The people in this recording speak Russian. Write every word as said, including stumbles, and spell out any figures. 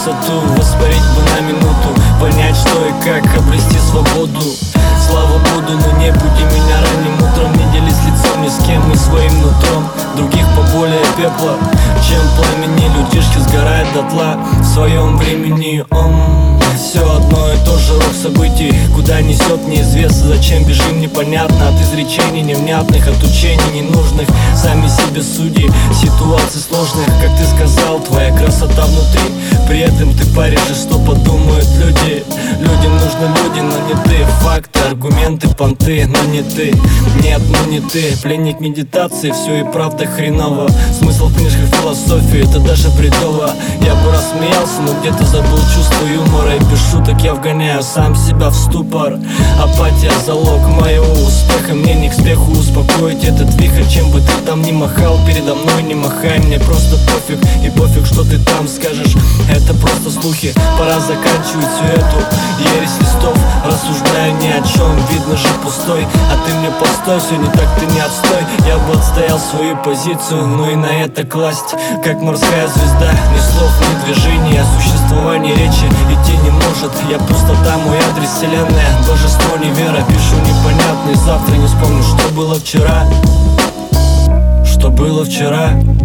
высоту, воспарить бы на минуту, понять, что и как обрести свободу. Слава Буду, но не буди меня ранним утром, не делись лицом ни с кем и своим нутром. Других поболее пепла, чем пламени, людишки сгорают дотла в своем времени. Он все одно и то же, рок событий, куда несет неизвестно, зачем бежим непонятно. От изречений невнятных, от учений ненужных, сами себе судьи ситуаций сложных. Как ты сказал, твоя красота внутри, при этом ты паришь, и что подумают люди. Людям нужны люди, но не ты. Факты, аргументы, понты, но не ты. Нет, ну не ты. Пленник медитации, все и правда хреново. Смысл в книжках философии, это даже бредово. Я бы рассмеялся, но где-то забыл чувство юмора, и без шуток я вгоняю сам себя в ступор. Апатия — залог моего успеха, мне не к спеху успокоить этот вихрь. Чем бы ты там ни махал, передо мной не махай, мне просто пофиг. И пофиг, что ты там скажешь, это просто слухи. Пора заканчивать всю эту ересь листов, рассуждаю ни о чем, видно же пустой. А ты мне постой, все не так, ты не отстой. Я бы отстоял свою позицию, ну и на это класть, как морская звезда. Ни слов, ни движений, о существовании речи идти не может. Я пустота, мой адрес вселенная, божество не вера. Пишу непонятный, завтра не вспомню, что было вчера. Что было вчера.